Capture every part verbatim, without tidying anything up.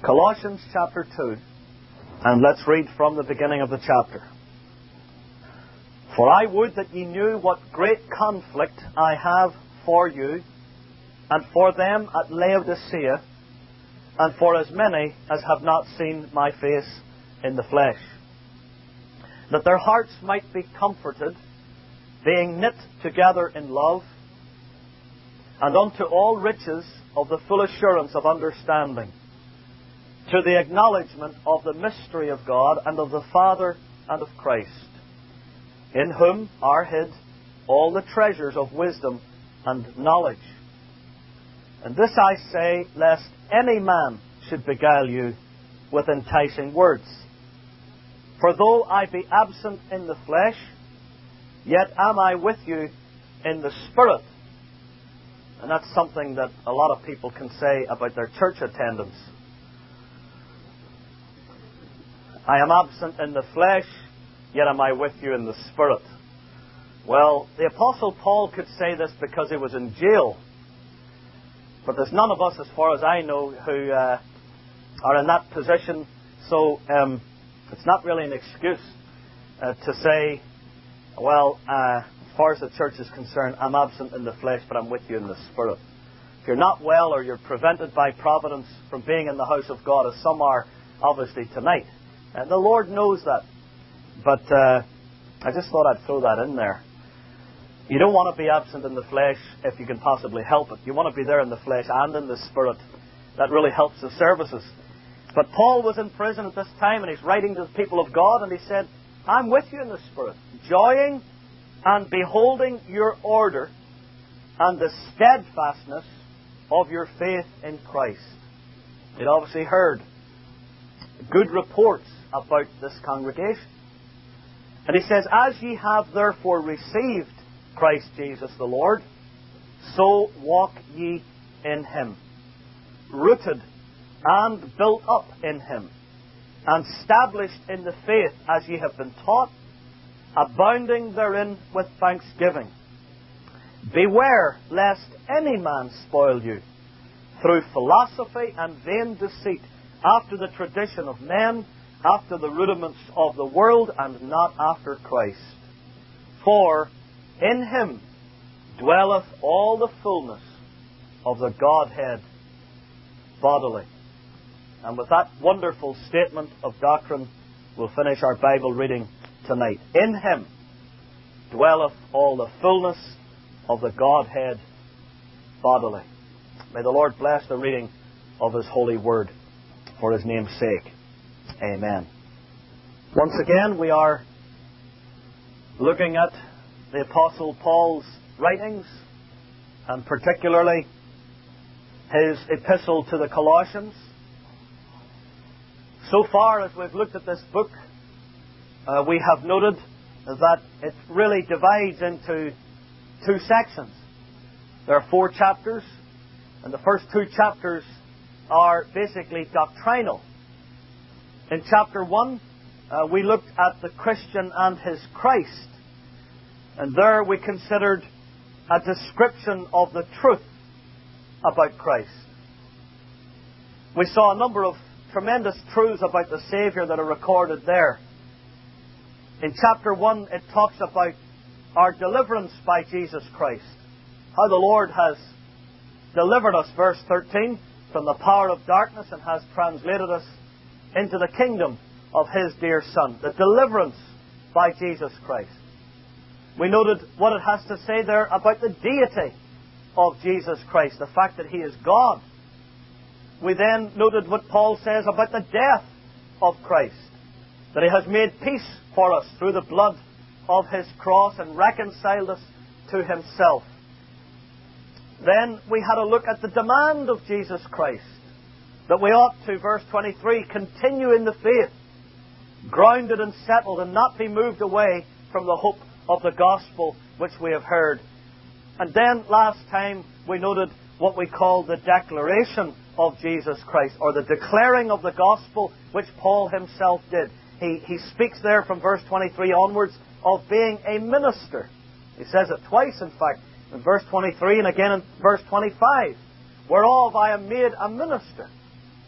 Colossians chapter two, and let's read from the beginning of the chapter. For I would that ye knew what great conflict I have for you, and for them at Laodicea, and for as many as have not seen my face in the flesh, that their hearts might be comforted, being knit together in love, and unto all riches of the full assurance of understanding, to the acknowledgement of the mystery of God and of the Father and of Christ, in whom are hid all the treasures of wisdom and knowledge. And this I say, lest any man should beguile you with enticing words. For though I be absent in the flesh, yet am I with you in the Spirit. And that's something that a lot of people can say about their church attendance. I am absent in the flesh, yet am I with you in the Spirit. Well, the Apostle Paul could say this because he was in jail. But there's none of us, as far as I know, who uh, are in that position. So um, it's not really an excuse uh, to say, well, uh, as far as the church is concerned, I'm absent in the flesh, but I'm with you in the Spirit. If you're not well, or you're prevented by providence from being in the house of God, as some are obviously tonight, and the Lord knows that. But uh, I just thought I'd throw that in there. You don't want to be absent in the flesh if you can possibly help it. You want to be there in the flesh and in the Spirit. That really helps the services. But Paul was in prison at this time, and he's writing to the people of God, and he said, I'm with you in the Spirit, joying and beholding your order and the steadfastness of your faith in Christ. He'd obviously heard good reports about this congregation. And he says, as ye have therefore received Christ Jesus the Lord, so walk ye in Him, rooted and built up in Him, and established in the faith as ye have been taught, abounding therein with thanksgiving. Beware lest any man spoil you through philosophy and vain deceit, after the tradition of men, after the rudiments of the world, and not after Christ. For in Him dwelleth all the fullness of the Godhead bodily. And with that wonderful statement of doctrine, we'll finish our Bible reading tonight. In Him dwelleth all the fullness of the Godhead bodily. May the Lord bless the reading of His holy word for His name's sake. Amen. Once again, we are looking at the Apostle Paul's writings, and particularly his epistle to the Colossians. So far as we've looked at this book, uh, we have noted that it really divides into two sections. There are four chapters, and the first two chapters are basically doctrinal. In chapter one, uh, we looked at the Christian and his Christ. And there we considered a description of the truth about Christ. We saw a number of tremendous truths about the Saviour that are recorded there. In chapter one, it talks about our deliverance by Jesus Christ. How the Lord has delivered us, verse thirteen, from the power of darkness and has translated us into the kingdom of His dear Son. The deliverance by Jesus Christ. We noted what it has to say there about the deity of Jesus Christ, the fact that He is God. We then noted what Paul says about the death of Christ, that He has made peace for us through the blood of His cross and reconciled us to Himself. Then we had a look at the demand of Jesus Christ, that we ought to, verse twenty-three, continue in the faith, grounded and settled, and not be moved away from the hope of the gospel which we have heard. And then last time we noted what we call the declaration of Jesus Christ, or the declaring of the gospel which Paul himself did. He, he speaks there from verse twenty-three onwards of being a minister. He says it twice, in fact, in verse twenty-three and again in verse twenty-five, whereof I am made a minister.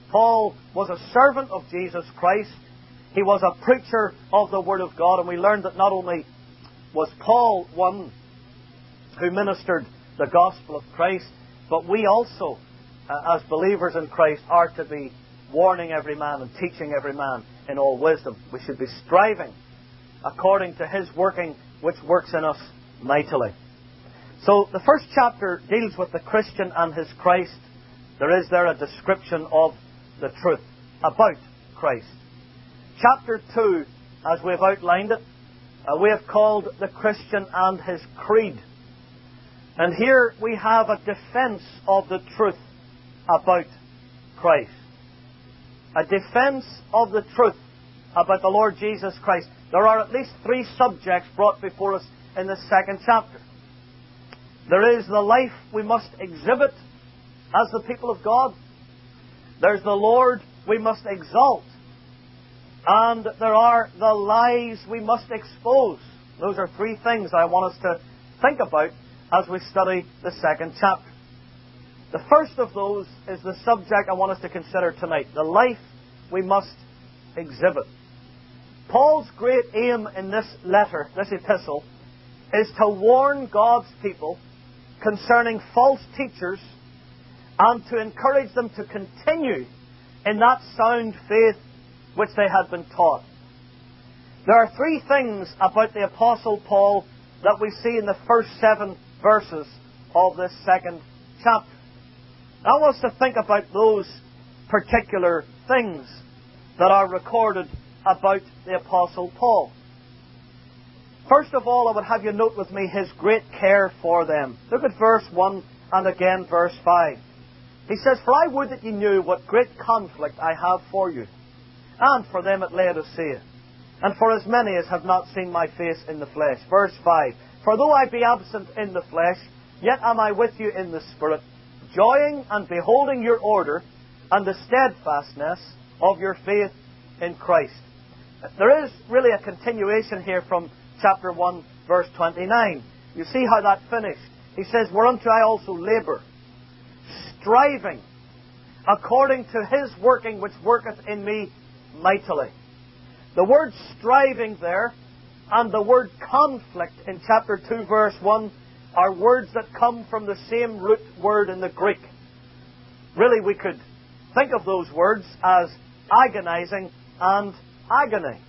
Paul was a servant of Jesus Christ. He was a preacher of the Word of God. And we learned that not only was Paul one who ministered the gospel of Christ, but we also, uh, as believers in Christ, are to be warning every man and teaching every man in all wisdom. We should be striving according to His working, which works in us mightily. So the first chapter deals with the Christian and his Christ. There is there a description of the truth about Christ. Chapter two, as we have outlined it, uh, we have called the Christian and his creed. And here we have a defense of the truth about Christ. A defense of the truth about the Lord Jesus Christ. There are at least three subjects brought before us in the second chapter. There is the life we must exhibit as the people of God. There's the Lord we must exalt. And there are the lies we must expose. Those are three things I want us to think about as we study the second chapter. The first of those is the subject I want us to consider tonight. The life we must exhibit. Paul's great aim in this letter, this epistle, is to warn God's people concerning false teachers and to encourage them to continue in that sound faith which they had been taught. There are three things about the Apostle Paul that we see in the first seven verses of this second chapter. I want us to think about those particular things that are recorded about the Apostle Paul. First of all, I would have you note with me his great care for them. Look at verse one and again verse five. He says, "For I would that ye knew what great conflict I have for you, and for them at Laodicea, and for as many as have not seen my face in the flesh." Verse five. "For though I be absent in the flesh, yet am I with you in the Spirit, joying and beholding your order, and the steadfastness of your faith in Christ." There is really a continuation here from chapter one, verse twenty-nine. You see how that finished. He says, "Whereunto I also labour, striving according to His working which worketh in me mightily." The word striving there and the word conflict in chapter two, verse one are words that come from the same root word in the Greek. Really, we could think of those words as agonizing and agony.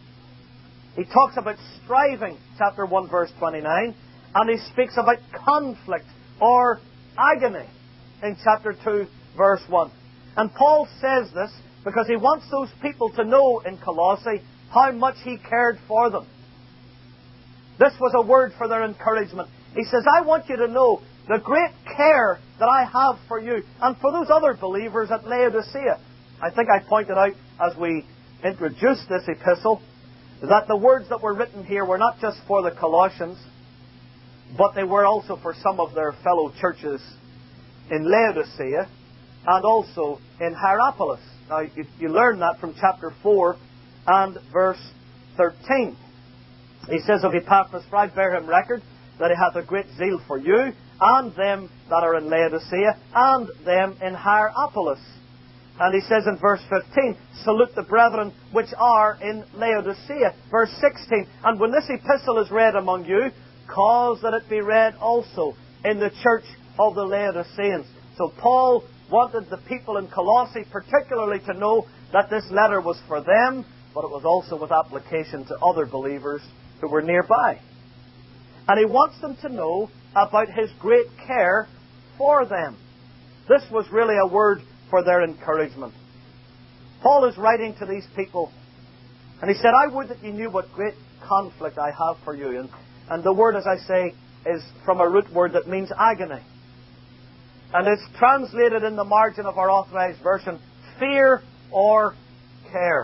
He talks about striving, chapter one, verse twenty-nine, and he speaks about conflict or agony in chapter two, verse one. And Paul says this because he wants those people to know in Colossae how much he cared for them. This was a word for their encouragement. He says, "I want you to know the great care that I have for you and for those other believers at Laodicea." I think I pointed out as we introduced this epistle that the words that were written here were not just for the Colossians, but they were also for some of their fellow churches in Laodicea and also in Hierapolis. Now, you, you learn that from chapter four and verse thirteen. He says of Epaphras, "For I bear him record that he hath a great zeal for you, and them that are in Laodicea, and them in Hierapolis." And he says in verse fifteen, "Salute the brethren which are in Laodicea." Verse sixteen, "And when this epistle is read among you, cause that it be read also in the church of the Laodiceans." So Paul wanted the people in Colossae particularly to know that this letter was for them, but it was also with application to other believers who were nearby. And he wants them to know about his great care for them. This was really a word for their encouragement. Paul is writing to these people, and he said, "I would that you knew what great conflict I have for you." And, and the word, as I say, is from a root word that means agony. And it's translated in the margin of our Authorized Version, fear or care.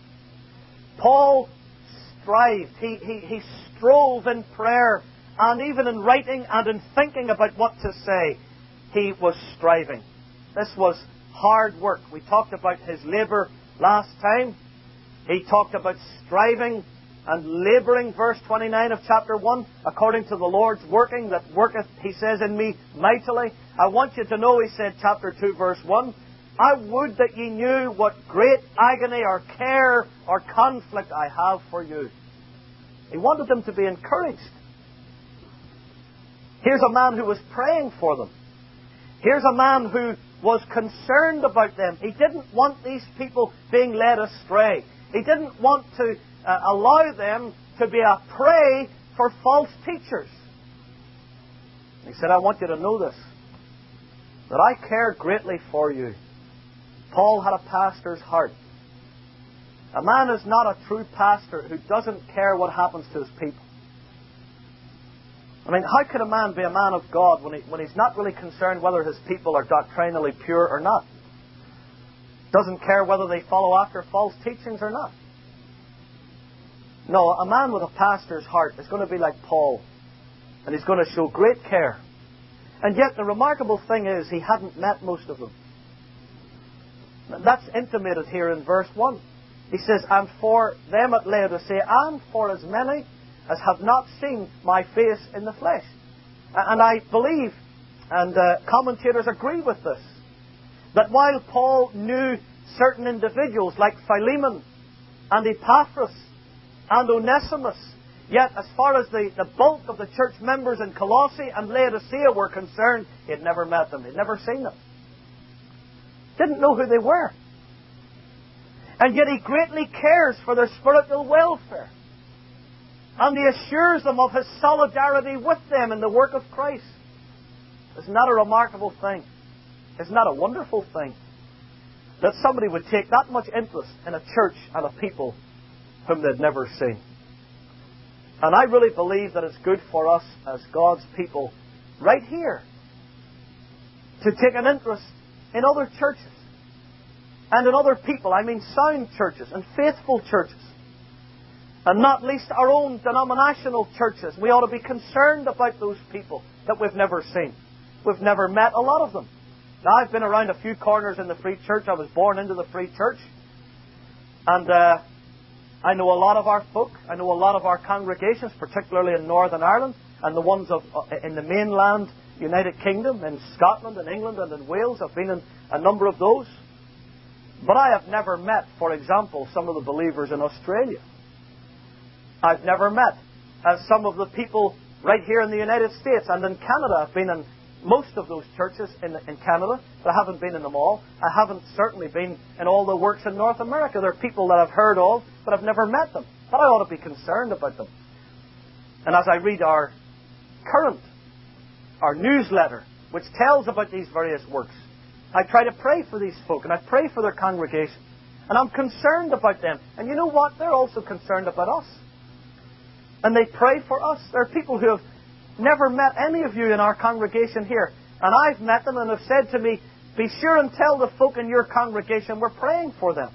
Paul strived. He, he, he strove in prayer, and even in writing and in thinking about what to say, he was striving. This was hard work. We talked about his labour last time. He talked about striving and labouring, verse twenty-nine of chapter one, according to the Lord's working that worketh, he says, in me mightily. I want you to know, he said, chapter two, verse one, I would that ye knew what great agony or care or conflict I have for you. He wanted them to be encouraged. Here's a man who was praying for them. Here's a man who was concerned about them. He didn't want these people being led astray. He didn't want to uh, allow them to be a prey for false teachers. He said, I want you to know this, that I care greatly for you. Paul had a pastor's heart. A man is not a true pastor who doesn't care what happens to his people. I mean, how could a man be a man of God when, he, when he's not really concerned whether his people are doctrinally pure or not? Doesn't care whether they follow after false teachings or not. No, a man with a pastor's heart is going to be like Paul. And he's going to show great care. And yet the remarkable thing is he hadn't met most of them. That's intimated here in verse one. He says, and for them at Laodicea, and for as many as have not seen my face in the flesh. And I believe, and uh, commentators agree with this, that while Paul knew certain individuals like Philemon and Epaphras and Onesimus, yet as far as the, the bulk of the church members in Colossae and Laodicea were concerned, he had never met them. He had never seen them. Didn't know who they were. And yet he greatly cares for their spiritual welfare. And he assures them of his solidarity with them in the work of Christ. Isn't that a remarkable thing? Isn't that a wonderful thing? That somebody would take that much interest in a church and a people whom they'd never seen. And I really believe that it's good for us as God's people right here to take an interest in other churches and in other people. I mean sound churches and faithful churches. And not least our own denominational churches. We ought to be concerned about those people that we've never seen. We've never met a lot of them. Now, I've been around a few corners in the Free Church. I was born into the Free Church. And uh, I know a lot of our folk. I know a lot of our congregations, particularly in Northern Ireland, and the ones of uh, in the mainland United Kingdom, in Scotland, in England, and in Wales. I've been in a number of those. But I have never met, for example, some of the believers in Australia. I've never met as some of the people right here in the United States and in Canada. I've been in most of those churches in, in Canada, but I haven't been in them all. I haven't certainly been in all the works in North America. There are people that I've heard of, but I've never met them. But I ought to be concerned about them. And as I read our current, our newsletter, which tells about these various works, I try to pray for these folk, and I pray for their congregation. And I'm concerned about them. And you know what? They're also concerned about us. And they pray for us. There are people who have never met any of you in our congregation here. And I've met them and have said to me, be sure and tell the folk in your congregation we're praying for them.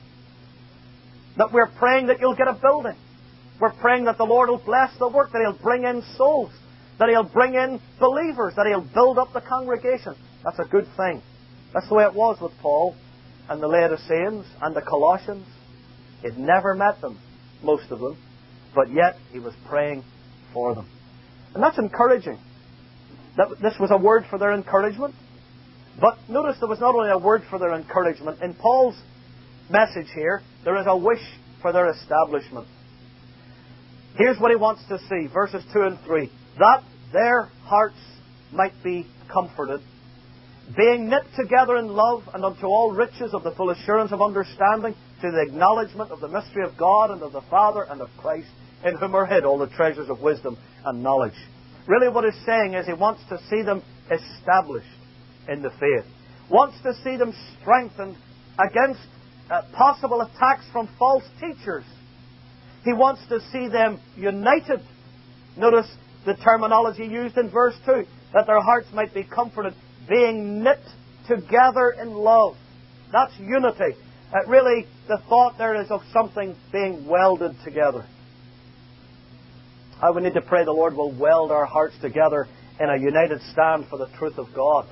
That we're praying that you'll get a building. We're praying that the Lord will bless the work, that He'll bring in souls, that He'll bring in believers, that He'll build up the congregation. That's a good thing. That's the way it was with Paul and the Laodiceans and the Colossians. He'd never met them, most of them. But yet, he was praying for them. And that's encouraging. That this was a word for their encouragement. But notice there was not only a word for their encouragement. In Paul's message here, there is a wish for their establishment. Here's what he wants to see, verses two and three. That their hearts might be comforted, being knit together in love and unto all riches of the full assurance of understanding, to the acknowledgement of the mystery of God and of the Father and of Christ, in whom are hid all the treasures of wisdom and knowledge. Really what he's saying is he wants to see them established in the faith. Wants to see them strengthened against uh, possible attacks from false teachers. He wants to see them united. Notice the terminology used in verse two, that their hearts might be comforted, being knit together in love. That's unity. Uh, really, the thought there is of something being welded together. How we need to pray the Lord will weld our hearts together in a united stand for the truth of God.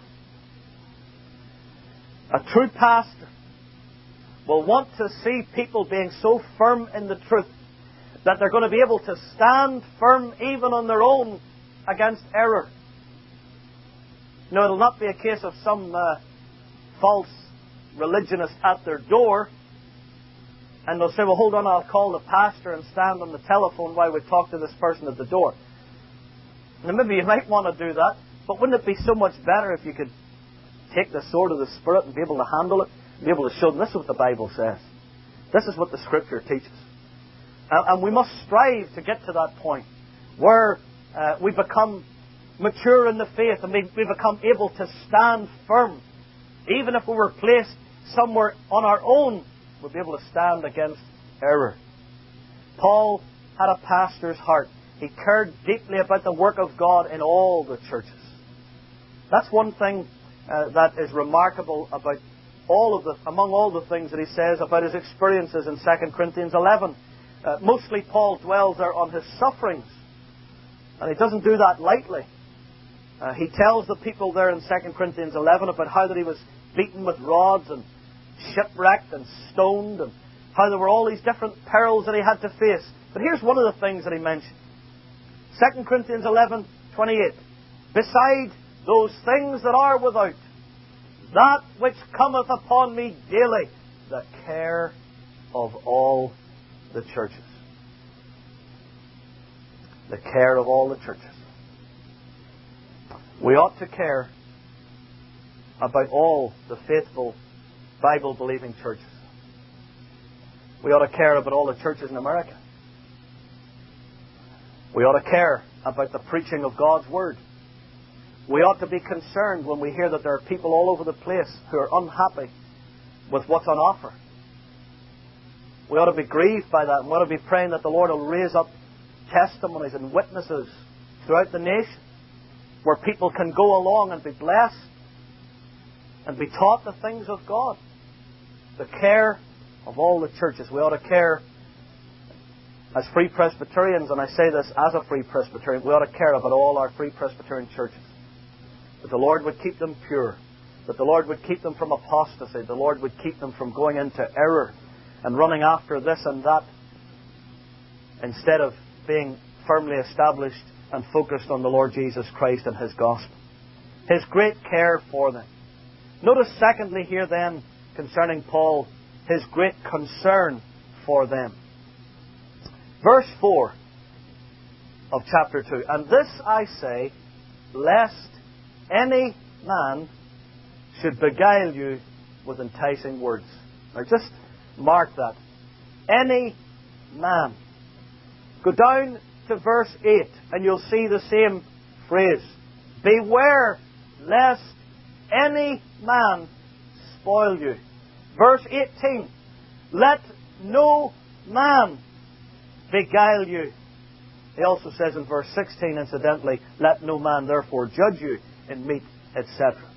A true pastor will want to see people being so firm in the truth that they're going to be able to stand firm even on their own against error. No, it'll not be a case of some uh, false religionists at their door, and they'll say, well, hold on, I'll call the pastor and stand on the telephone while we talk to this person at the door. Now, maybe you might want to do that, but wouldn't it be so much better if you could take the sword of the Spirit and be able to handle it, and be able to show them this is what the Bible says. This is what the Scripture teaches. And, and we must strive to get to that point where uh, we become mature in the faith and we, we become able to stand firm. Even if we were placed somewhere on our own, we'll be able to stand against error. Paul had a pastor's heart. He cared deeply about the work of God in all the churches. That's one thing uh, that is remarkable about all of the, among all the things that he says about his experiences in Second Corinthians eleven. Uh, mostly Paul dwells there on his sufferings. And he doesn't do that lightly. Uh, he tells the people there in Second Corinthians eleven about how that he was beaten with rods and shipwrecked and stoned, and how there were all these different perils that he had to face. But here's one of the things that he mentioned. Second Corinthians eleven twenty-eight. Beside those things that are without, that which cometh upon me daily, the care of all the churches. The care of all the churches. We ought to care about all the faithful Bible-believing churches. We ought to care about all the churches in America. We ought to care about the preaching of God's Word. We ought to be concerned when we hear that there are people all over the place who are unhappy with what's on offer. We ought to be grieved by that, and we ought to be praying that the Lord will raise up testimonies and witnesses throughout the nation where people can go along and be blessed and be taught the things of God. The care of all the churches. We ought to care as Free Presbyterians, and I say this as a Free Presbyterian, we ought to care about all our Free Presbyterian churches. That the Lord would keep them pure. That the Lord would keep them from apostasy. The Lord would keep them from going into error and running after this and that, instead of being firmly established and focused on the Lord Jesus Christ and His gospel. His great care for them. Notice secondly here then, concerning Paul, his great concern for them. Verse four of chapter two. And this I say, lest any man should beguile you with enticing words. Now just mark that. Any man. Go down to verse eight and you'll see the same phrase. Beware lest any man spoil you. Verse eighteen. Let no man beguile you. He also says in verse sixteen, incidentally, let no man therefore judge you in meat, et cetera.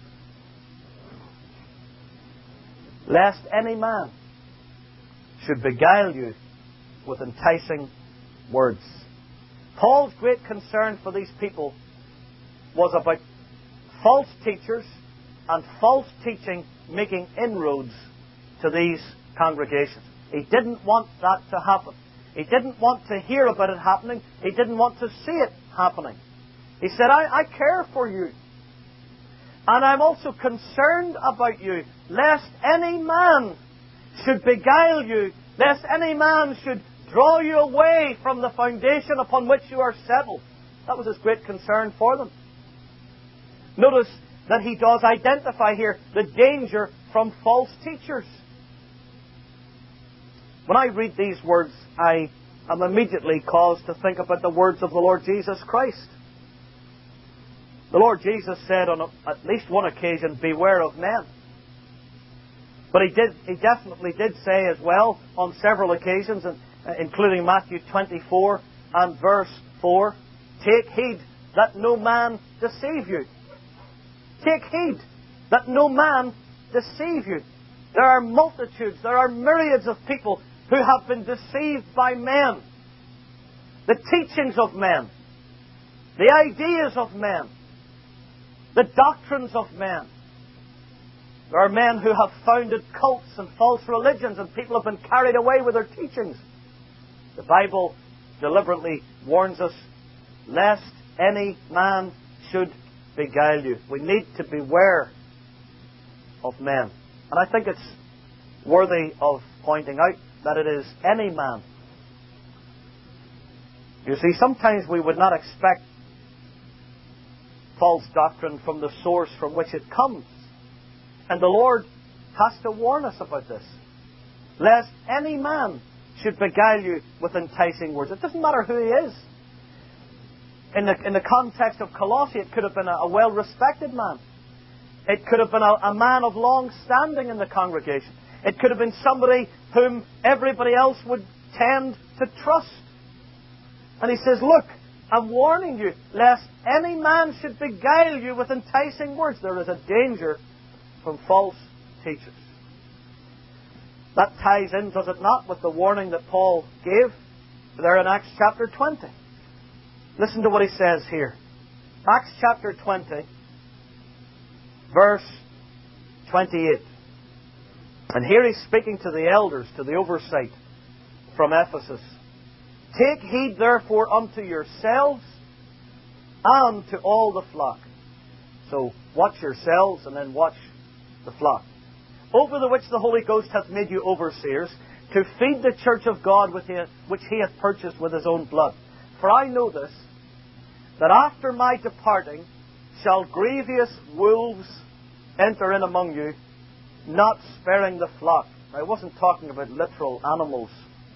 Lest any man should beguile you with enticing words. Paul's great concern for these people was about false teachers and false teaching making inroads to these congregations. He didn't want that to happen. He didn't want to hear about it happening. He didn't want to see it happening. He said, I, I care for you. And I'm also concerned about you, lest any man should beguile you, lest any man should draw you away from the foundation upon which you are settled. That was his great concern for them. Notice that he does identify here the danger from false teachers. When I read these words, I am immediately caused to think about the words of the Lord Jesus Christ. The Lord Jesus said on a, at least one occasion, beware of men. But he did, he definitely did say as well on several occasions, including Matthew twenty-four and verse four, take heed that no man deceive you. Take heed that no man deceive you. There are multitudes, there are myriads of people who have been deceived by men. The teachings of men. The ideas of men. The doctrines of men. There are men who have founded cults and false religions, and people have been carried away with their teachings. The Bible deliberately warns us, lest any man should beguile you. We need to beware of men. And I think it's worthy of pointing out that it is any man. You see, sometimes we would not expect false doctrine from the source from which it comes. And the Lord has to warn us about this. Lest any man should beguile you with enticing words. It doesn't matter who he is. In the, in the context of Colossae, it could have been a, a well-respected man. It could have been a, a man of long standing in the congregation. It could have been somebody whom everybody else would tend to trust. And he says, look, I'm warning you, lest any man should beguile you with enticing words. There is a danger from false teachers. That ties in, does it not, with the warning that Paul gave there in Acts chapter twenty. Listen to what he says here. Acts chapter twenty, verse twenty-eight. And here he's speaking to the elders, to the oversight from Ephesus. Take heed therefore unto yourselves and to all the flock. So watch yourselves and then watch the flock. Over the which the Holy Ghost hath made you overseers, to feed the church of God with his, which he hath purchased with his own blood. For I know this, that after my departing shall grievous wolves enter in among you, not sparing the flock. Now, I wasn't talking about literal animals.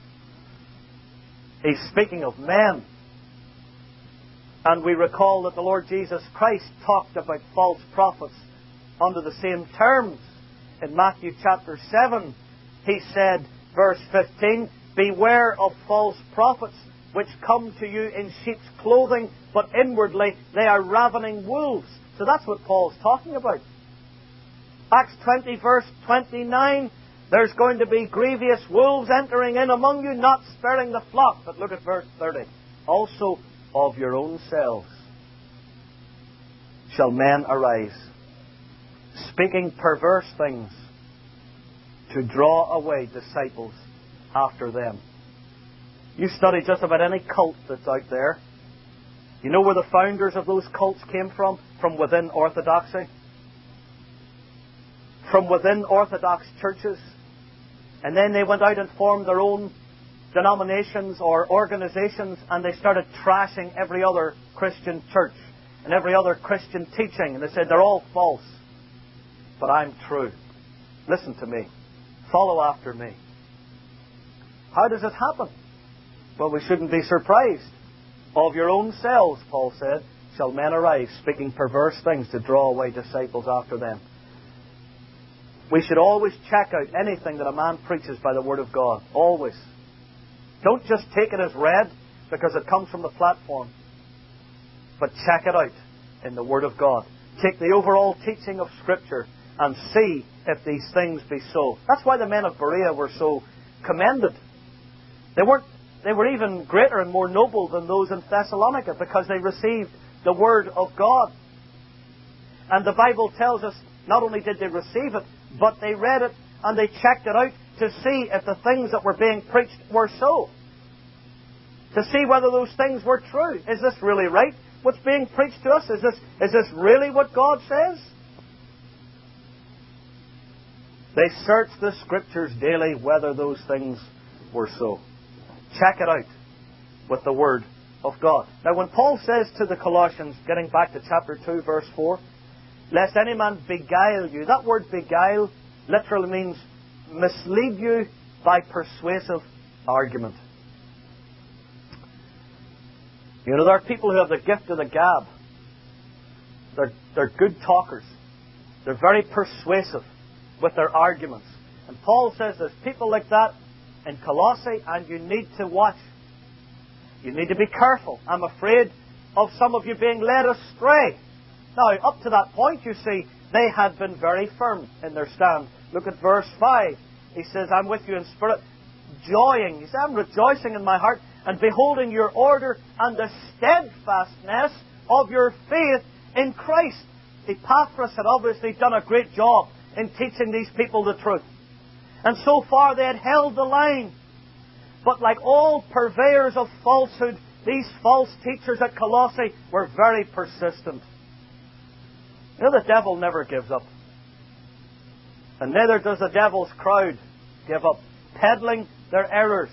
He's speaking of men. And we recall that the Lord Jesus Christ talked about false prophets under the same terms. In Matthew chapter seven, he said, verse fifteen, beware of false prophets, which come to you in sheep's clothing, but inwardly they are ravening wolves. So that's what Paul's talking about. Acts twenty, verse twenty-nine, there's going to be grievous wolves entering in among you, not sparing the flock. But look at verse thirty. Also of your own selves shall men arise, speaking perverse things, to draw away disciples after them. You study just about any cult that's out there. You know where the founders of those cults came from? From within orthodoxy. From within Orthodox churches. And then they went out and formed their own denominations or organizations, and they started trashing every other Christian church and every other Christian teaching. And they said, they're all false. But I'm true. Listen to me. Follow after me. How does it happen? Well, we shouldn't be surprised. Of your own selves, Paul said, shall men arise, speaking perverse things to draw away disciples after them. We should always check out anything that a man preaches by the Word of God. Always. Don't just take it as read because it comes from the platform. But check it out in the Word of God. Take the overall teaching of Scripture and see if these things be so. That's why the men of Berea were so commended. They weren't They were even greater and more noble than those in Thessalonica because they received the Word of God. And the Bible tells us not only did they receive it, but they read it and they checked it out to see if the things that were being preached were so. To see whether those things were true. Is this really right? What's being preached to us? Is this, is this really what God says? They searched the Scriptures daily whether those things were so. Check it out with the Word of God. Now when Paul says to the Colossians, getting back to chapter two, verse four, lest any man beguile you. That word beguile literally means mislead you by persuasive argument. You know, there are people who have the gift of the gab. They're, they're good talkers. They're very persuasive with their arguments. And Paul says there's people like that in Colossae, and you need to watch. You need to be careful. I'm afraid of some of you being led astray. Now, up to that point, you see, they had been very firm in their stand. Look at verse five. He says, I'm with you in spirit, joying. He says, I'm rejoicing in my heart, and beholding your order and the steadfastness of your faith in Christ. Epaphras had obviously done a great job in teaching these people the truth. And so far they had held the line. But like all purveyors of falsehood, these false teachers at Colossae were very persistent. You know, the devil never gives up. And neither does the devil's crowd give up, peddling their errors.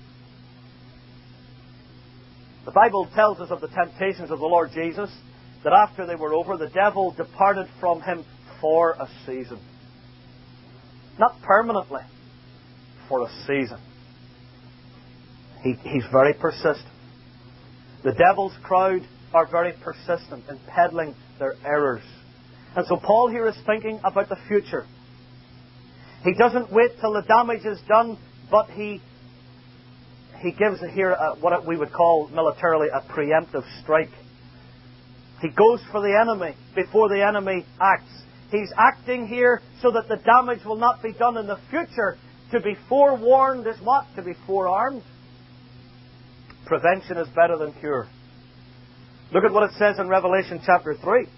The Bible tells us of the temptations of the Lord Jesus, that after they were over, the devil departed from him for a season. Not permanently, for a season. He, he's very persistent. The devil's crowd are very persistent in peddling their errors. And so Paul here is thinking about the future. He doesn't wait till the damage is done, but he he gives here a, what we would call militarily a preemptive strike. He goes for the enemy before the enemy acts. He's acting here so that the damage will not be done in the future. To be forewarned is what? To be forearmed. Prevention is better than cure. Look at what it says in Revelation chapter three.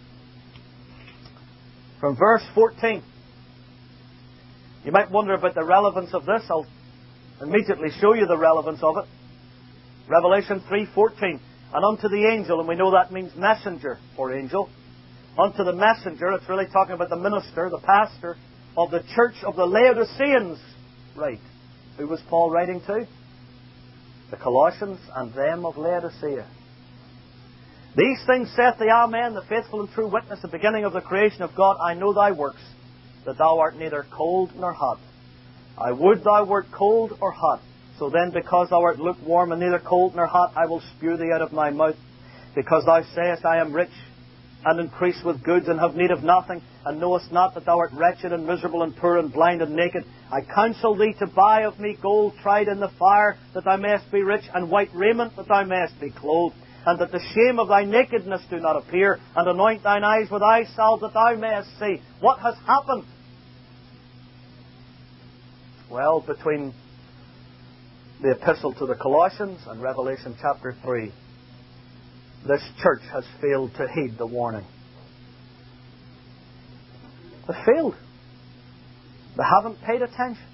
From verse fourteen. You might wonder about the relevance of this. I'll immediately show you the relevance of it. Revelation three fourteen. And unto the angel, and we know that means messenger or angel. Unto the messenger, it's really talking about the minister, the pastor of the church of the Laodiceans. Right. Who was Paul writing to? The Colossians and them of Laodicea. These things saith the Amen, the faithful and true witness, the beginning of the creation of God. I know thy works, that thou art neither cold nor hot. I would thou wert cold or hot. So then, because thou art lukewarm and neither cold nor hot, I will spew thee out of my mouth. Because thou sayest, I am rich, and increase with goods, and have need of nothing, and knowest not that thou art wretched, and miserable, and poor, and blind, and naked. I counsel thee to buy of me gold tried in the fire, that thou mayest be rich, and white raiment, that thou mayest be clothed, and that the shame of thy nakedness do not appear, and anoint thine eyes with eye salve, that thou mayest see. What has happened? Well, between the epistle to the Colossians and Revelation chapter three, this church has failed to heed the warning. They failed. They haven't paid attention.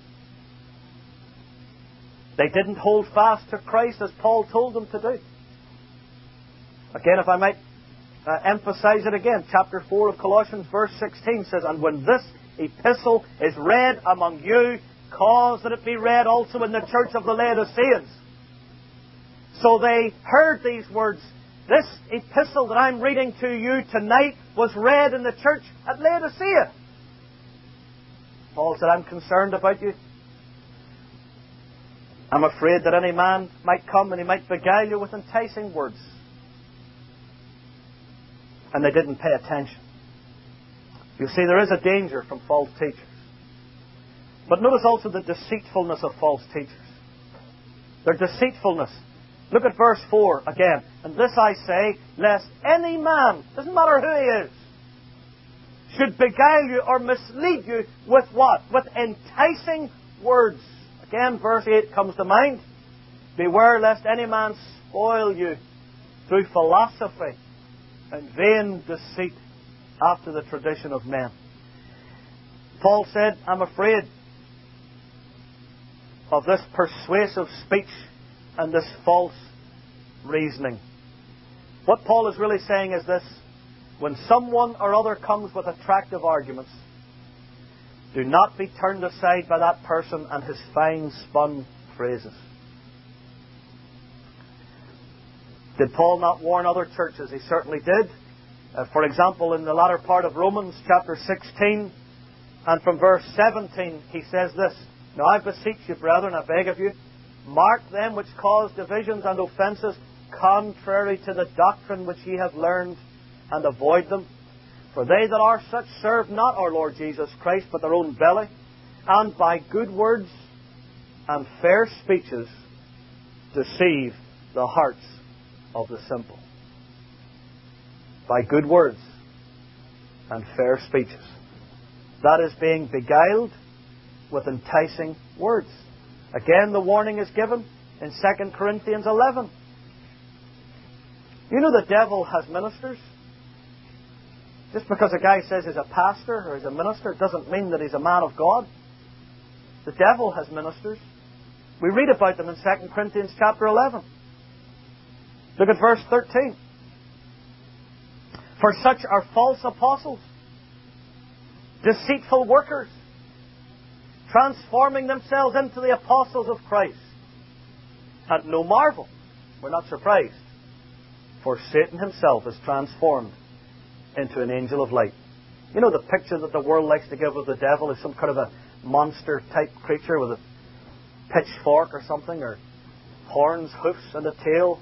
They didn't hold fast to Christ as Paul told them to do. Again, if I might uh, emphasize it again, chapter four of Colossians verse sixteen says, And when this epistle is read among you, cause that it be read also in the church of the Laodiceans. So they heard these words. This epistle that I'm reading to you tonight was read in the church at Laodicea. Paul said, I'm concerned about you. I'm afraid that any man might come and he might beguile you with enticing words. And they didn't pay attention. You see, there is a danger from false teachers. But notice also the deceitfulness of false teachers. Their deceitfulness. Look at verse four again. And this I say, lest any man, doesn't matter who he is, should beguile you or mislead you with what? With enticing words. Again, verse eight comes to mind. Beware lest any man spoil you through philosophy and vain deceit after the tradition of men. Paul said, I'm afraid of this persuasive speech and this false reasoning. What Paul is really saying is this: when someone or other comes with attractive arguments, do not be turned aside by that person and his fine spun phrases. Did Paul not warn other churches? He certainly did. Uh, for example, in the latter part of Romans chapter sixteen and from verse seventeen, he says this: Now I beseech you, brethren, I beg of you, mark them which cause divisions and offences contrary to the doctrine which ye have learned, and avoid them. For they that are such serve not our Lord Jesus Christ, but their own belly, and by good words and fair speeches deceive the hearts of the simple. By good words and fair speeches. That is being beguiled with enticing words. Again, the warning is given in Second Corinthians eleven. You know the devil has ministers. Just because a guy says he's a pastor or he's a minister doesn't mean that he's a man of God. The devil has ministers. We read about them in Second Corinthians chapter eleven. Look at verse thirteen. For such are false apostles, deceitful workers, transforming themselves into the apostles of Christ. And no marvel, we're not surprised, for Satan himself is transformed into an angel of light. You know the picture that the world likes to give of the devil is some kind of a monster-type creature with a pitchfork or something, or horns, hoofs, and a tail.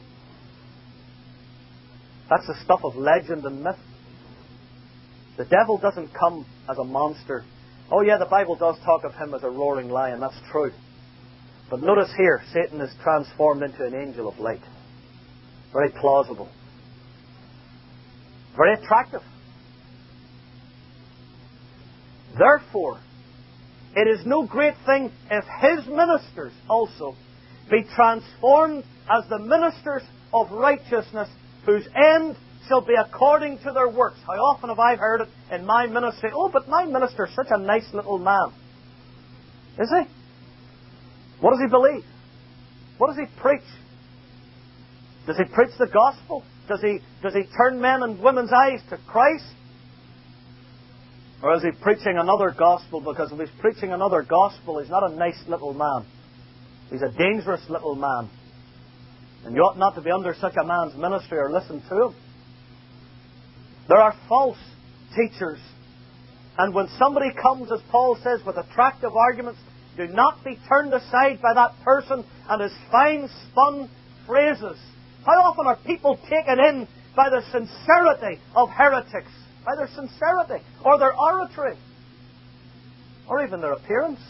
That's the stuff of legend and myth. The devil doesn't come as a monster. Oh yeah, the Bible does talk of him as a roaring lion, that's true. But notice here, Satan is transformed into an angel of light. Very plausible. Very attractive. Therefore, it is no great thing if his ministers also be transformed as the ministers of righteousness, whose end shall be according to their works. How often have I heard it in my ministry? Oh, but my minister is such a nice little man. Is he? What does he believe? What does he preach? Does he preach the gospel? Does he, does he turn men and women's eyes to Christ? Or is he preaching another gospel? Because if he's preaching another gospel, he's not a nice little man. He's a dangerous little man. And you ought not to be under such a man's ministry or listen to him. There are false teachers. And when somebody comes, as Paul says, with attractive arguments, do not be turned aside by that person and his fine-spun phrases. How often are people taken in by the sincerity of heretics? By their sincerity, or their oratory, or even their appearance.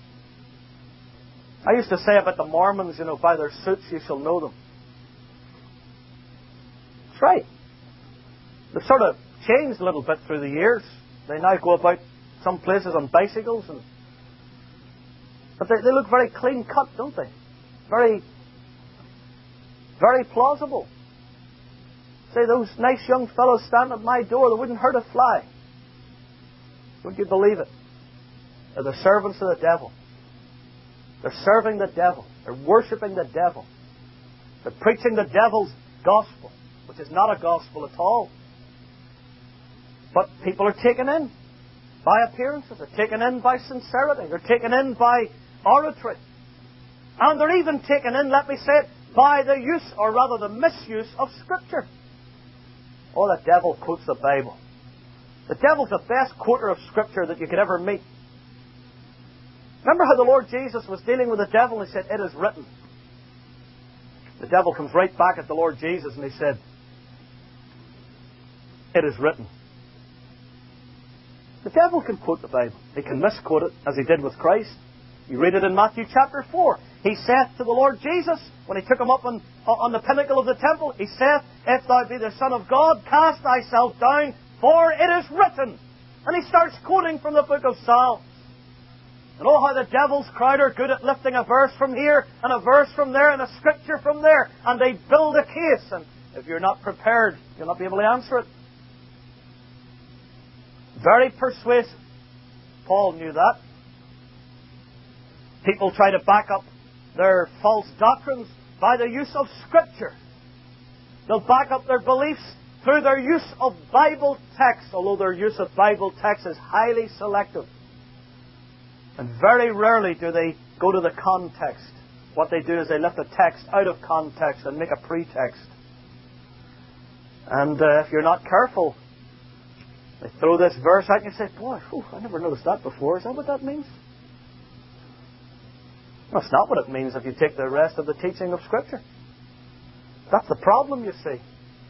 I used to say about the Mormons, you know, by their suits you shall know them. That's right. They've sort of changed a little bit through the years. They now go about some places on bicycles, and but they, they look very clean cut, don't they? Very, very plausible. Say, those nice young fellows standing at my door, they wouldn't hurt a fly. Would you believe it? They're the servants of the devil. They're serving the devil. They're worshipping the devil. They're preaching the devil's gospel, which is not a gospel at all. But people are taken in by appearances. They're taken in by sincerity. They're taken in by oratory. And they're even taken in, let me say it, by the use, or rather the misuse of Scripture. Oh, the devil quotes the Bible. The devil's the best quoter of Scripture that you could ever meet. Remember how the Lord Jesus was dealing with the devil and he said, "It is written." The devil comes right back at the Lord Jesus and he said, "It is written." The devil can quote the Bible. He can misquote it, as he did with Christ. You read it in Matthew chapter four. He saith to the Lord Jesus, when he took him up on, on the pinnacle of the temple, he saith, "If thou be the Son of God, cast thyself down, for it is written." And he starts quoting from the book of Psalms. And oh, how the devil's crowd are good at lifting a verse from here, and a verse from there, and a scripture from there. And they build a case. And if you're not prepared, you'll not be able to answer it. Very persuasive. Paul knew that. People try to back up their false doctrines by the use of Scripture. They'll back up their beliefs through their use of Bible text, although their use of Bible text is highly selective. And very rarely do they go to the context. What they do is they lift a text out of context and make a pretext. And uh, if you're not careful, they throw this verse out and you say, "Boy, whew, I never noticed that before. Is that what that means?" That's not what it means if you take the rest of the teaching of Scripture. That's the problem, you see.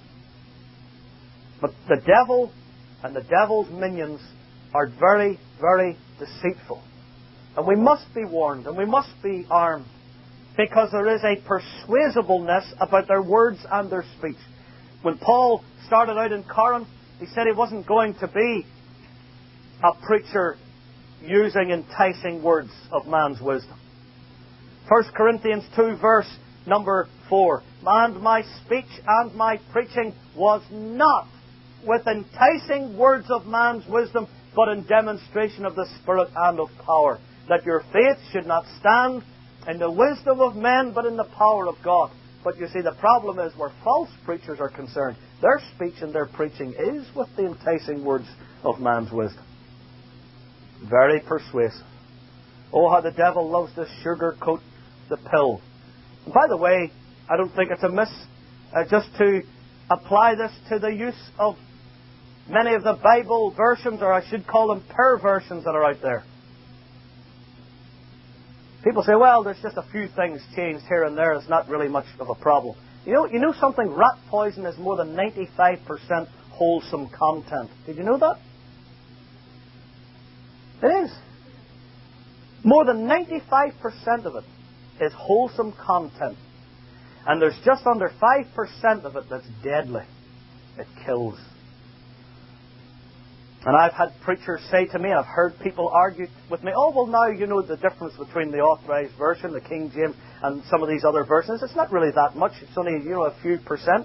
But the devil and the devil's minions are very, very deceitful. And we must be warned and we must be armed, because there is a persuasivableness about their words and their speech. When Paul started out in Corinth, he said he wasn't going to be a preacher using enticing words of man's wisdom. First Corinthians two, verse number four. "And my speech and my preaching was not with enticing words of man's wisdom, but in demonstration of the Spirit and of power, that your faith should not stand in the wisdom of men, but in the power of God." But you see, the problem is where false preachers are concerned, their speech and their preaching is with the enticing words of man's wisdom. Very persuasive. Oh, how the devil loves to sugarcoat the pill. And by the way, I don't think it's amiss uh, just to apply this to the use of many of the Bible versions, or I should call them perversions, that are out there. People say, well, there's just a few things changed here and there. It's not really much of a problem. You know, you know something? Rat poison is more than ninety-five percent wholesome content. Did you know that? It is. More than ninety-five percent of it is wholesome content. And there's just under five percent of it that's deadly. It kills. And I've had preachers say to me, I've heard people argue with me, oh, well, now you know the difference between the Authorized Version, the King James, and some of these other versions. It's not really that much. It's only, you know, a few percent.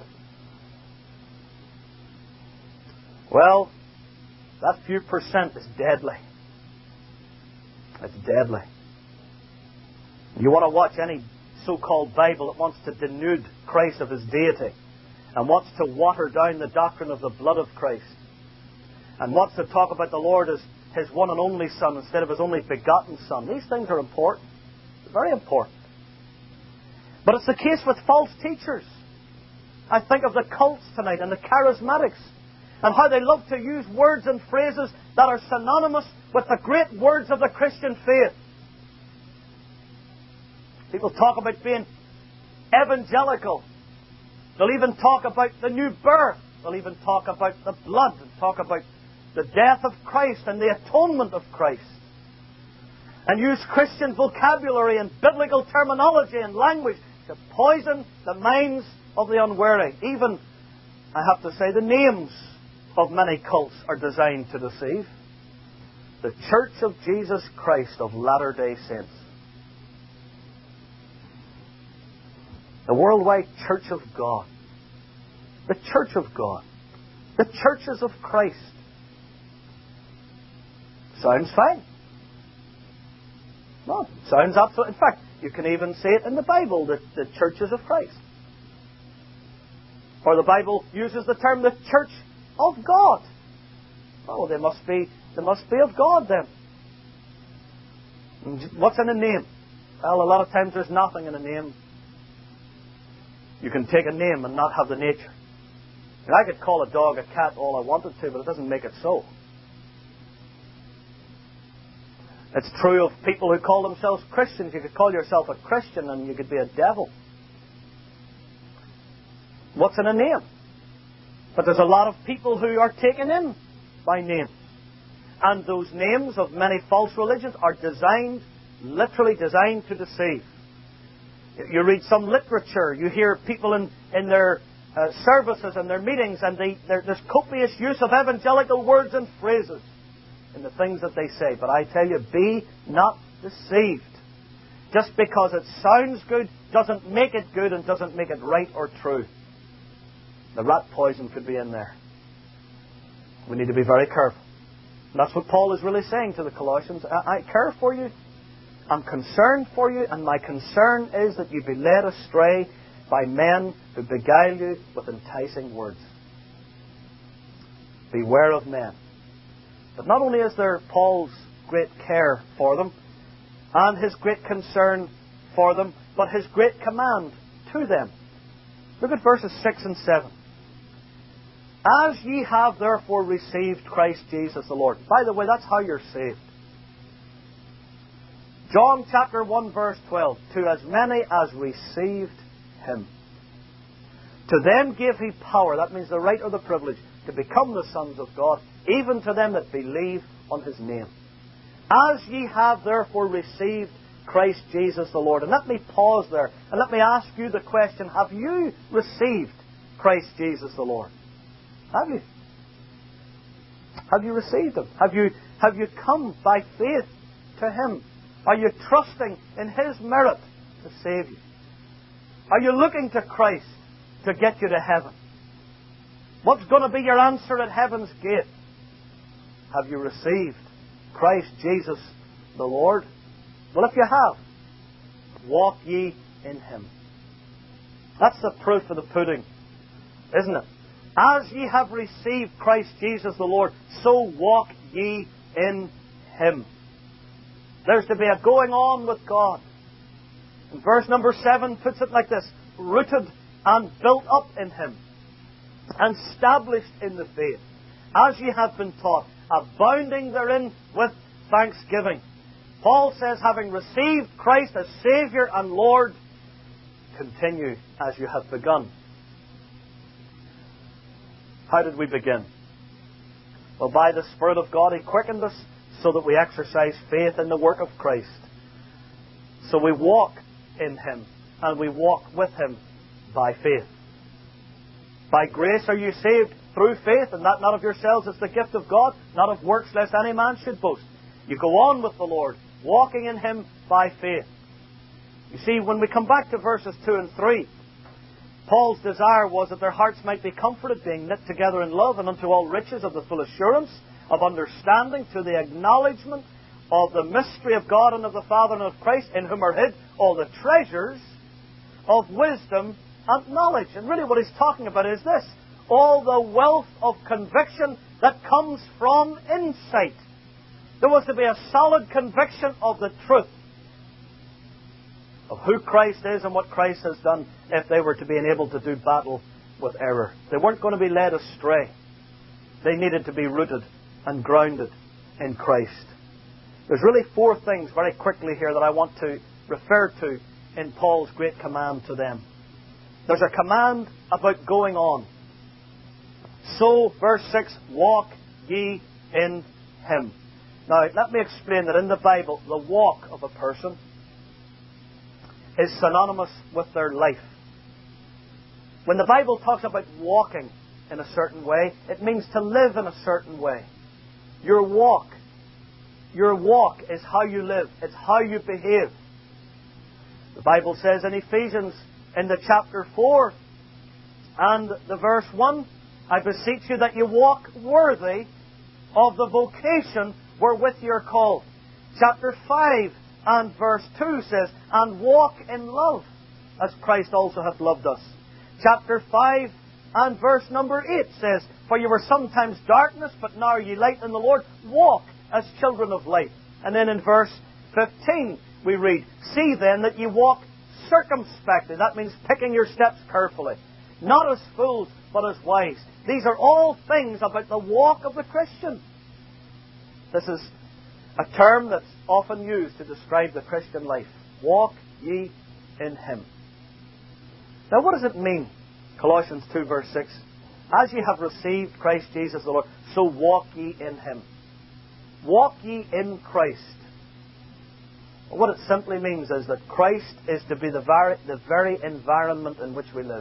Well, that few percent is deadly. It's deadly. You want to watch any so-called Bible that wants to denude Christ of His deity and wants to water down the doctrine of the blood of Christ and wants to talk about the Lord as His one and only Son instead of His only begotten Son. These things are important. Very important. But it's the case with false teachers. I think of the cults tonight and the charismatics and how they love to use words and phrases that are synonymous with the great words of the Christian faith. People talk about being evangelical. They'll even talk about the new birth. They'll even talk about the blood and talk about the death of Christ and the atonement of Christ. And use Christian vocabulary and biblical terminology and language to poison the minds of the unwary. Even, I have to say, the names of many cults are designed to deceive. The Church of Jesus Christ of Latter-day Saints. The Worldwide Church of God. The Church of God. The churches of Christ. Sounds fine. No, sounds absolutely. In fact, you can even say it in the Bible, the, the churches of Christ. Or the Bible uses the term the Church of God. Oh, they must be, they must be of God then. And what's in a name? Well, a lot of times there's nothing in a name. You can take a name and not have the nature. And I could call a dog a cat all I wanted to, but it doesn't make it so. It's true of people who call themselves Christians. You could call yourself a Christian and you could be a devil. What's in a name? But there's a lot of people who are taken in by names. And those names of many false religions are designed, literally designed to deceive. You read some literature, you hear people in, in their uh, services and their meetings, and they, there's copious use of evangelical words and phrases in the things that they say. But I tell you, be not deceived. Just because it sounds good doesn't make it good and doesn't make it right or true. The rat poison could be in there. We need to be very careful. And that's what Paul is really saying to the Colossians. I, I care for you. I'm concerned for you, and my concern is that you be led astray by men who beguile you with enticing words. Beware of men. But not only is there Paul's great care for them, and his great concern for them, but his great command to them. Look at verses six and seven. As ye have therefore received Christ Jesus the Lord. By the way, that's how you're saved. John chapter one verse twelve. To as many as received Him. To them gave He power, that means the right or the privilege, to become the sons of God, even to them that believe on His name. As ye have therefore received Christ Jesus the Lord. And let me pause there, and let me ask you the question, have you received Christ Jesus the Lord? Have you? Have you received Him? Have you, have you come by faith to Him? Are you trusting in His merit to save you? Are you looking to Christ to get you to heaven? What's going to be your answer at heaven's gate? Have you received Christ Jesus the Lord? Well, if you have, walk ye in Him. That's the proof of the pudding, isn't it? As ye have received Christ Jesus the Lord, so walk ye in Him. There's to be a going on with God. And verse number seven puts it like this: rooted and built up in Him, and established in the faith, as ye have been taught, abounding therein with thanksgiving. Paul says, having received Christ as Saviour and Lord, continue as you have begun. How did we begin? Well, by the Spirit of God He quickened us so that we exercise faith in the work of Christ. So we walk in Him, and we walk with Him by faith. By grace are you saved through faith, and that not of yourselves, it's the gift of God, not of works, lest any man should boast. You go on with the Lord, walking in Him by faith. You see, when we come back to verses two and three, Paul's desire was that their hearts might be comforted, being knit together in love, and unto all riches of the full assurance of understanding, to the acknowledgement of the mystery of God and of the Father and of Christ, in whom are hid all the treasures of wisdom and knowledge. And really what he's talking about is this: all the wealth of conviction that comes from insight. There was to be a solid conviction of the truth of who Christ is and what Christ has done, if they were to be able to do battle with error. They weren't going to be led astray. They needed to be rooted and grounded in Christ. There's really four things very quickly here that I want to refer to in Paul's great command to them. There's a command about going on. So, verse six, walk ye in Him. Now, let me explain that in the Bible, the walk of a person is synonymous with their life. When the Bible talks about walking in a certain way, it means to live in a certain way. Your walk, your walk is how you live. It's how you behave. The Bible says in Ephesians, in the chapter four and the verse one, I beseech you that you walk worthy of the vocation wherewith you are called. Chapter five and verse two says, and walk in love, as Christ also hath loved us. Chapter five and verse number eight says, for you were sometimes darkness, but now are ye light in the Lord. Walk as children of light. And then in verse fifteen we read, see then that ye walk circumspectly. That means picking your steps carefully. Not as fools, but as wise. These are all things about the walk of the Christian. This is a term that's often used to describe the Christian life. Walk ye in Him. Now what does it mean? Colossians two verse six. As ye have received Christ Jesus the Lord, so walk ye in Him. Walk ye in Christ. What it simply means is that Christ is to be the very, the very environment in which we live.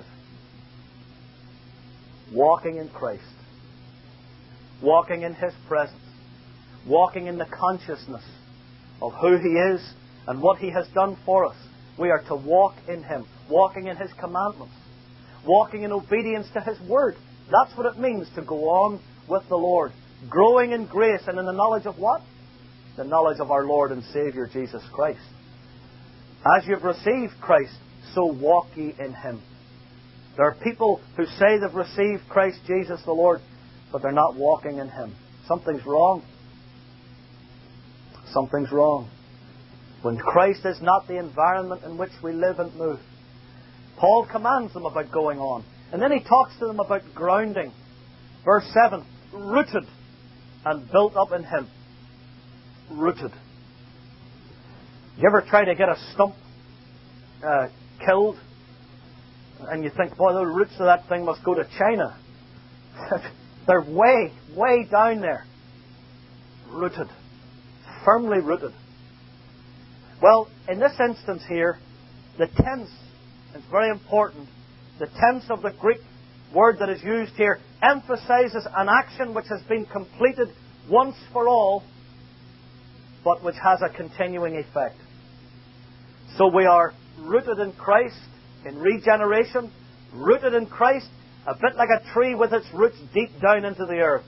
Walking in Christ. Walking in His presence. Walking in the consciousness of who He is and what He has done for us. We are to walk in Him. Walking in His commandments. Walking in obedience to His Word. That's what it means to go on with the Lord. Growing in grace and in the knowledge of what? The knowledge of our Lord and Saviour Jesus Christ. As you've received Christ, so walk ye in Him. There are people who say they've received Christ Jesus the Lord, but they're not walking in Him. Something's wrong. Something's wrong. When Christ is not the environment in which we live and move. Paul commands them about going on. And then he talks to them about grounding. Verse seven, rooted and built up in Him. Rooted. You ever try to get a stump uh, killed? And you think, boy, the roots of that thing must go to China. They're way, way down there. Rooted. Firmly rooted. Well, in this instance here, the tense, it's very important, the tense of the Greek word that is used here emphasizes an action which has been completed once for all, but which has a continuing effect. So we are rooted in Christ, in regeneration, rooted in Christ, a bit like a tree with its roots deep down into the earth.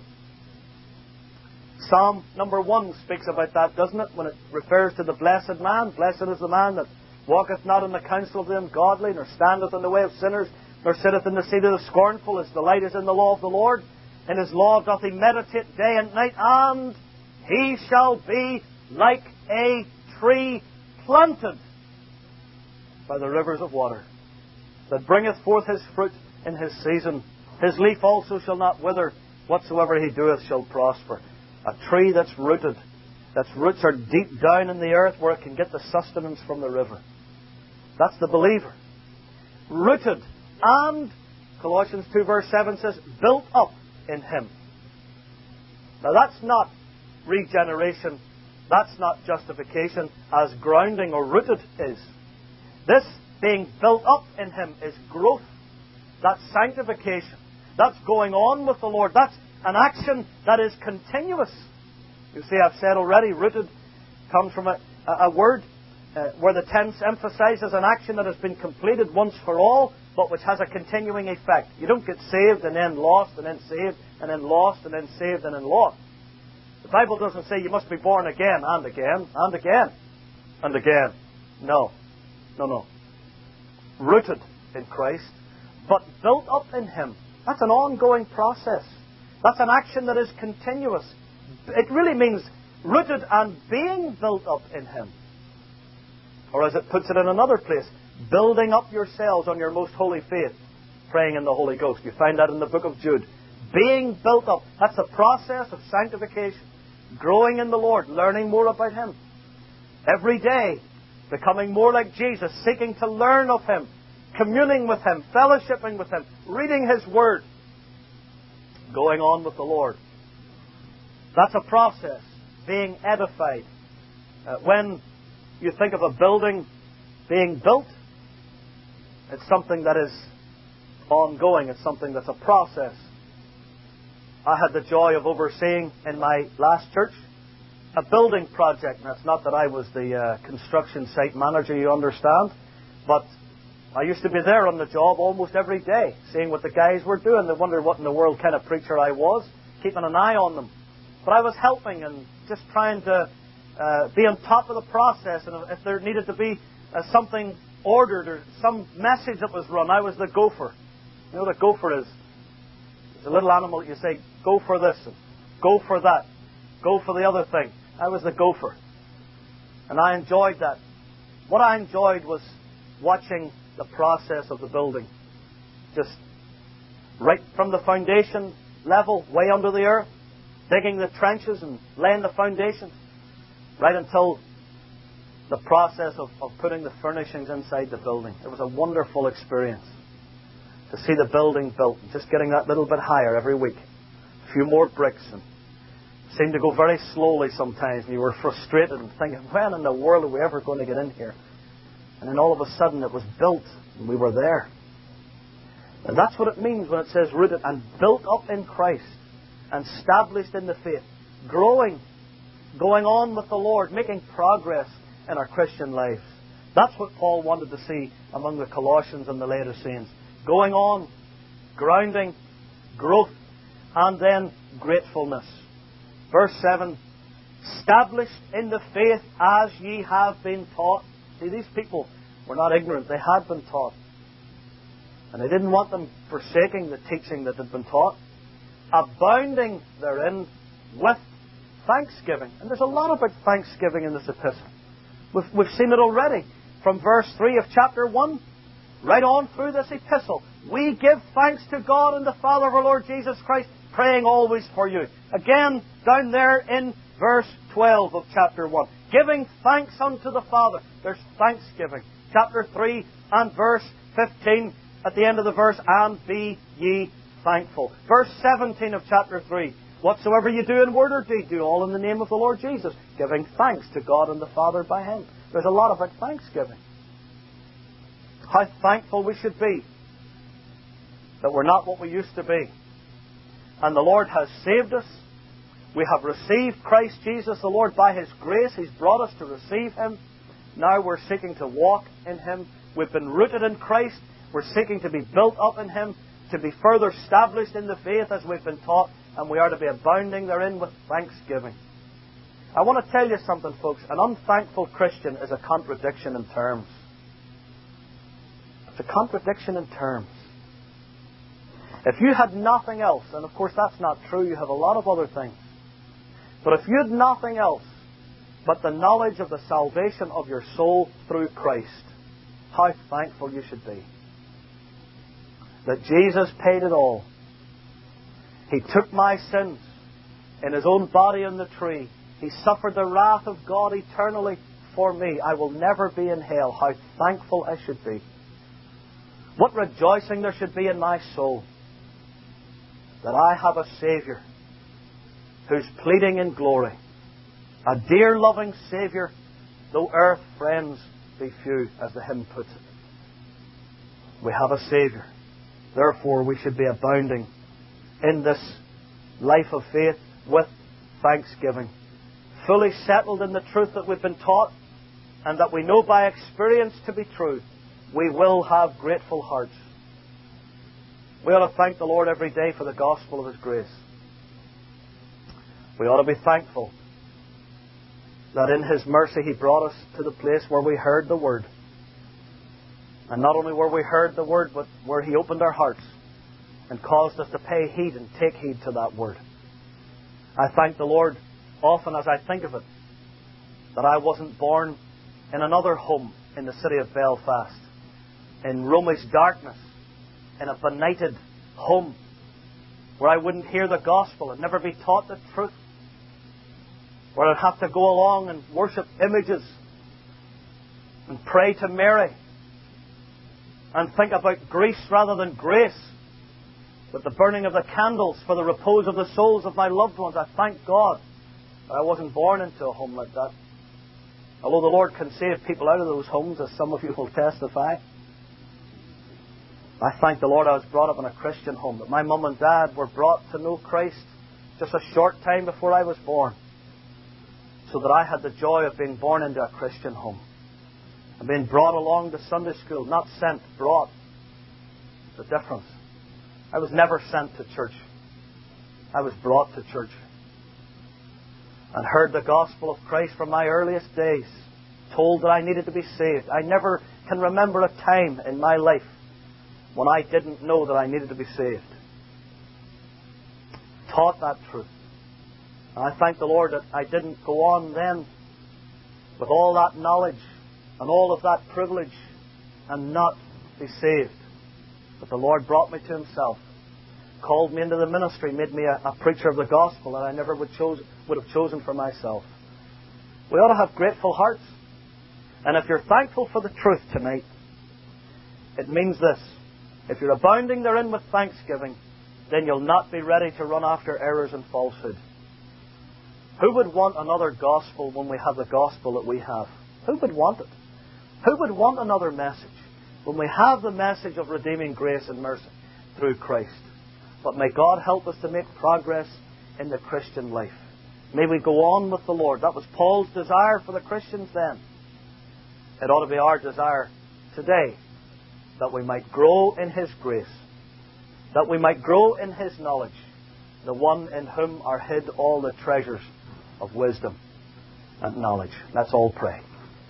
Psalm number one speaks about that, doesn't it? When it refers to the blessed man. Blessed is the man that walketh not in the counsel of the ungodly, nor standeth in the way of sinners, nor sitteth in the seat of the scornful. His delight is in the law of the Lord. In His law doth he meditate day and night, and he shall be like a tree planted by the rivers of water, that bringeth forth his fruit in his season. His leaf also shall not wither. Whatsoever he doeth shall prosper. A tree that's rooted, that's roots are deep down in the earth where it can get the sustenance from the river. That's the believer. Rooted and, Colossians two verse seven says, built up in him. Now that's not regeneration. That's not justification as grounding or rooted is. This being built up in him is growth. That's sanctification. That's going on with the Lord. That's an action that is continuous. You see, I've said already, rooted comes from a, a word uh, where the tense emphasizes an action that has been completed once for all, but which has a continuing effect. You don't get saved and then lost and then saved and then lost and then saved and then lost. The Bible doesn't say you must be born again and again and again and again. No. No, no. Rooted in Christ, but built up in him. That's an ongoing process. That's an action that is continuous. It really means rooted and being built up in him. Or as it puts it in another place, building up yourselves on your most holy faith, praying in the Holy Ghost. You find that in the book of Jude. Being built up. That's a process of sanctification. Growing in the Lord, learning more about him. Every day, becoming more like Jesus, seeking to learn of him, communing with him, fellowshipping with him, reading his word, going on with the Lord. That's a process, being edified. Uh, when you think of a building being built, it's something that is ongoing. It's something that's a process. I had the joy of overseeing in my last church a building project. Now, it's not that I was the uh, construction site manager, you understand, but I used to be there on the job almost every day, seeing what the guys were doing. They wondered what in the world kind of preacher I was, keeping an eye on them. But I was helping and just trying to uh, be on top of the process. And if there needed to be uh, something ordered or some message that was run, I was the gopher. You know what a gopher is? It's a little animal that you say, go for this, and go for that, go for the other thing. I was the gopher. And I enjoyed that. What I enjoyed was watching the process of the building. Just right from the foundation level, way under the earth, digging the trenches and laying the foundations, right until the process of, of putting the furnishings inside the building. It was a wonderful experience to see the building built, and just getting that little bit higher every week. A few more bricks, and it seemed to go very slowly sometimes, and you were frustrated and thinking, when in the world are we ever going to get in here? And then all of a sudden it was built, and we were there. And that's what it means when it says rooted and built up in Christ, and established in the faith, growing, going on with the Lord, making progress in our Christian lives. That's what Paul wanted to see among the Colossians and the Laodiceans. Going on, grounding, growth, and then gratefulness. Verse seven, established in the faith as ye have been taught. See, these people were not ignorant. They had been taught. And they didn't want them forsaking the teaching that had been taught. Abounding therein with thanksgiving. And there's a lot about thanksgiving in this epistle. We've, we've seen it already. From verse three of chapter one, right on through this epistle. We give thanks to God and the Father of our Lord Jesus Christ, praying always for you. Again, down there in verse twelve of chapter one. Giving thanks unto the Father. There's thanksgiving. Chapter three and verse fifteen, at the end of the verse, and be ye thankful. Verse seventeen of chapter three. Whatsoever you do in word or deed, do all in the name of the Lord Jesus, giving thanks to God and the Father by Him. There's a lot about thanksgiving. How thankful we should be that we're not what we used to be. And the Lord has saved us. We have received Christ Jesus the Lord by His grace. He's brought us to receive Him. Now we're seeking to walk in Him. We've been rooted in Christ. We're seeking to be built up in Him, to be further established in the faith as we've been taught, and we are to be abounding therein with thanksgiving. I want to tell you something, folks. An unthankful Christian is a contradiction in terms. It's a contradiction in terms. If you had nothing else, and of course that's not true, you have a lot of other things, but if you had nothing else, but the knowledge of the salvation of your soul through Christ. How thankful you should be that Jesus paid it all. He took my sins in His own body on the tree. He suffered the wrath of God eternally for me. I will never be in hell. How thankful I should be. What rejoicing there should be in my soul that I have a Saviour who's pleading in glory. A dear loving Saviour, though earth friends be few, as the hymn puts it. We have a Saviour. Therefore we should be abounding in this life of faith with thanksgiving. Fully settled in the truth that we've been taught and that we know by experience to be true. We will have grateful hearts. We ought to thank the Lord every day for the gospel of His grace. We ought to be thankful that in His mercy He brought us to the place where we heard the Word. And not only where we heard the Word, but where He opened our hearts and caused us to pay heed and take heed to that Word. I thank the Lord often as I think of it, that I wasn't born in another home in the city of Belfast, in Romish darkness, in a benighted home, where I wouldn't hear the gospel and never be taught the truth, where I'd have to go along and worship images and pray to Mary and think about Greece rather than grace, with the burning of the candles for the repose of the souls of my loved ones. I thank God that I wasn't born into a home like that. Although the Lord can save people out of those homes, as some of you will testify. I thank the Lord I was brought up in a Christian home, that my mum and dad were brought to know Christ just a short time before I was born, so that I had the joy of being born into a Christian home and being brought along to Sunday school, not sent, brought. The difference. I was never sent to church. I was brought to church and heard the gospel of Christ from my earliest days, told that I needed to be saved. I never can remember a time in my life when I didn't know that I needed to be saved. Taught that truth. And I thank the Lord that I didn't go on then with all that knowledge and all of that privilege and not be saved. But the Lord brought me to Himself, called me into the ministry, made me a, a preacher of the gospel that I never would, chose, would have chosen for myself. We ought to have grateful hearts. And if you're thankful for the truth tonight, it means this. If you're abounding therein with thanksgiving, then you'll not be ready to run after errors and falsehood. Who would want another gospel when we have the gospel that we have? Who would want it? Who would want another message when we have the message of redeeming grace and mercy through Christ? But may God help us to make progress in the Christian life. May we go on with the Lord. That was Paul's desire for the Christians then. It ought to be our desire today, that we might grow in His grace, that we might grow in His knowledge, the one in whom are hid all the treasures of wisdom and knowledge. Let's all pray.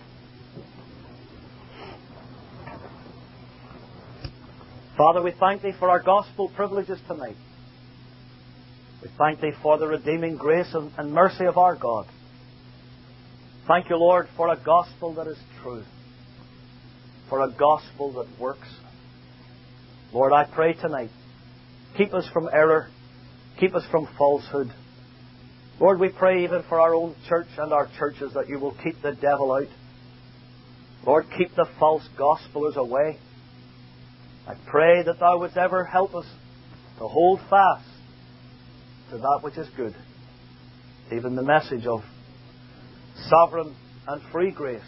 Father, we thank Thee for our gospel privileges tonight. We thank Thee for the redeeming grace and mercy of our God. Thank You, Lord, for a gospel that is true, for a gospel that works. Lord, I pray tonight, keep us from error, keep us from falsehood. Lord, we pray even for our own church and our churches that You will keep the devil out. Lord, keep the false gospelers away. I pray that Thou wouldst ever help us to hold fast to that which is good, even the message of sovereign and free grace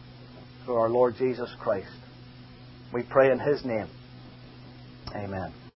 through our Lord Jesus Christ. We pray in His name. Amen.